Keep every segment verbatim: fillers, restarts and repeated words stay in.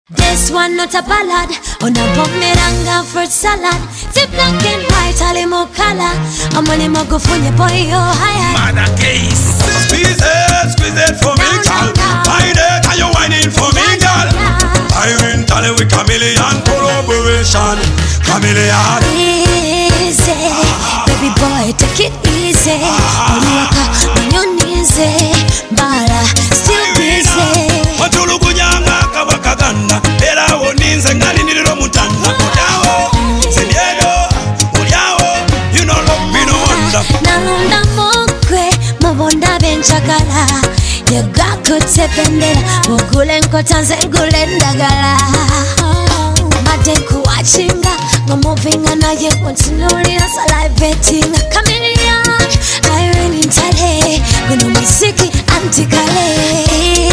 This one not a ballad, on a bumeranga fruit salad. The black and white, all in color. I'm on him, go for your boy, you're higher. Mother case. Squeeze it, squeeze it for me, girl. Find it, are you whining for me, girl? Irene Talley with chameleon collaboration. Chameleon. Easy, baby boy, take it easy. On your knees, Bala, still busy. Matulukunyanga kabakaganda era woninze ngani niliro mutanda Odiawo, Sediego, Odiawo, you know love me no wonder. Nalonda mokwe, mobonda benchakala. Yega kutependela, mugule nkotanze gule ndagala. Madenku wachinga, ngomovinga na ye kontinuri na salivating. Chameleon, Irene Talley, gono musiki antikale.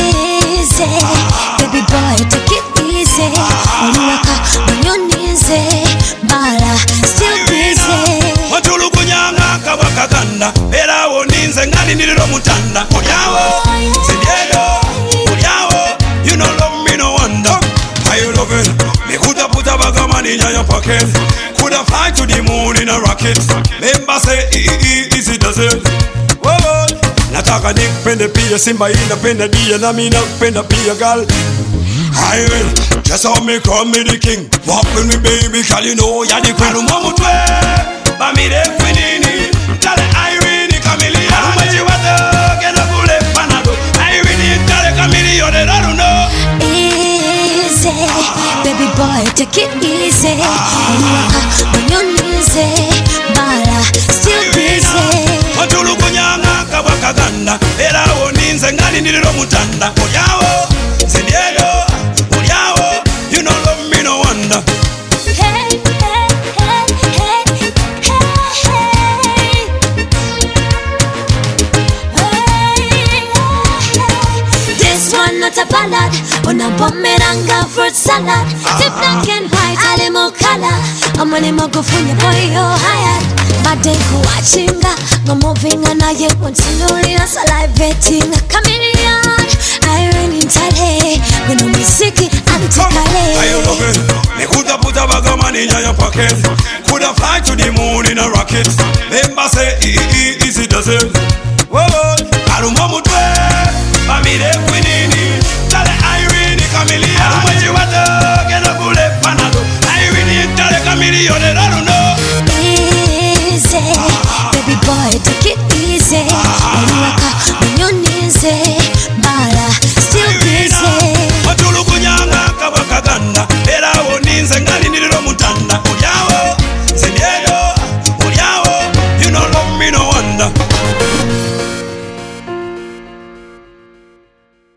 Baby boy, take it easy. Oluwaka, on your knees, Bala, still busy. Matulukunyanga kabakaganda era woninze ngani niliro mutanda Odiawo, Sediego, Odiawo, you know love me no wonder. Why you love it? Me coulda put a bag of money in your pocket. Coulda fly to the moon in a rocket. Member say e e easy does it. Whoa. Nataka nikupende pia Simba inapenda dia na mimi nakupenda pia girl. I will just how me call me the king. Walk with me baby, girl you know you're the queen. Umamutwe, ba mi de kwinini. Tale Irene Chameleon. Arumaji wato, kena kule panado. Irene Talley Chameleon, they don't know. Easy, baby boy, take it easy. On your knees, Bala, still busy. Matulukunyanga kabakaganda era woninze ngani niliro mutanda Odiawo, Sediego, Odiawo, you know love me no wonder. Hey, hey, hey, hey, hey, hey. This one not a ballad, on a bumeranga fruit salad. The black and white, all in color. I'm on him, go for your boy, you're hired. Madenku wachinga, ngomovinga na ye kontinuri na salivating. Chameleon, Irene Talley, gono musiki antikale. I love it. Me coulda put a bag of money in your pocket. Coulda fly to the moon in a rocket. Member say e e easy does it. Whoa, arumamutwe, ba mi de kwinini. Tale Irene Chameleon. Arumaji wato, kena kule panado. Irene Talley Chameleon, they don't know. Baby boy, take it easy. Oluwaka, on your knees, Bala, still busy. Matulukunyanga kabakaganda era woninze ngani niliro mutanda